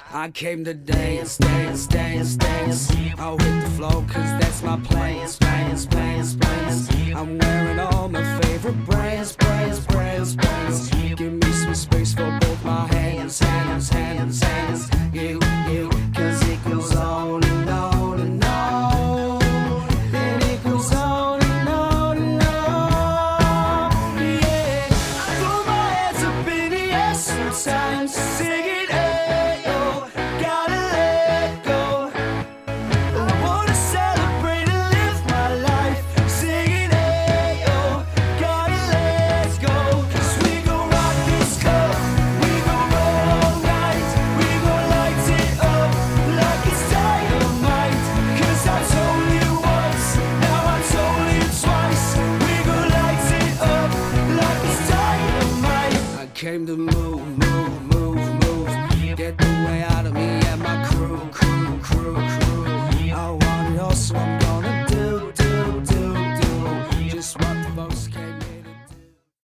I came to dance, dance, dance, dance. I'll hit the floor cause that's my plans, plans, plans, plans. I'm wearing all my favorite brands, brands, brands, brands. Give me some space for both my hands, hands, hands, hands. You, cause it goes on and on and on. And it goes on and on and on. Yeah, I throw my hands up in the air sometimes, singing. Came to move, move, move, move. Get the way out of me and